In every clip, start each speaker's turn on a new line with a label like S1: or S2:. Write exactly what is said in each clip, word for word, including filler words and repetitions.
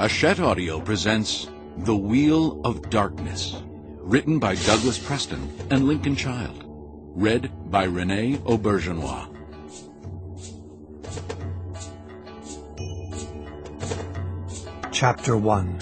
S1: Hachette Audio presents The Wheel of Darkness, written by Douglas Preston and Lincoln Child, read by Renee Auberjonois.
S2: Chapter one.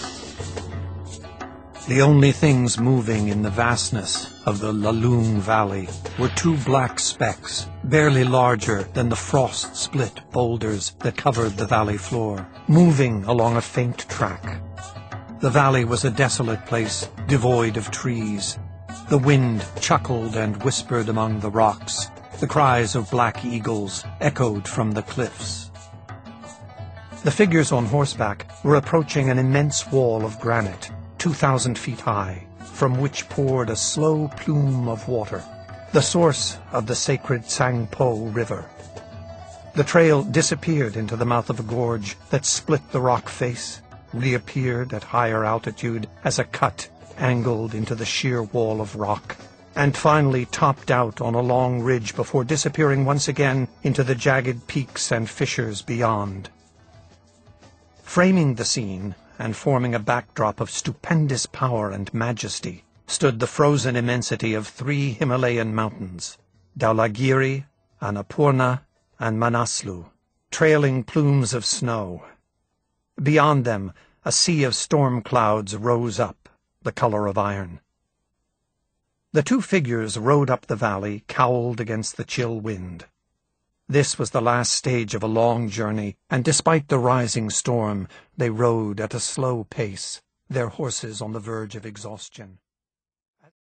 S2: The only things moving in the vastness of the Laloon Valley were two black specks, barely larger than the frost-split boulders that covered the valley floor, moving along a faint track. The valley was a desolate place, devoid of trees. The wind chuckled and whispered among the rocks. The cries of black eagles echoed from the cliffs. The figures on horseback were approaching an immense wall of granite, two thousand feet high, from which poured a slow plume of water, the source of the sacred Tsangpo River. The trail disappeared into the mouth of a gorge that split the rock face, reappeared at higher altitude as a cut angled into the sheer wall of rock, and finally topped out on a long ridge before disappearing once again into the jagged peaks and fissures beyond. Framing the scene, and forming a backdrop of stupendous power and majesty, stood the frozen immensity of three Himalayan mountains, Dhaulagiri, Annapurna, and Manaslu, trailing plumes of snow. Beyond them, a sea of storm clouds rose up, the color of iron. The two figures rode up the valley, cowled against the chill wind. This was the last stage of a long journey, and despite the rising storm, they rode at a slow pace, their horses on the verge of exhaustion.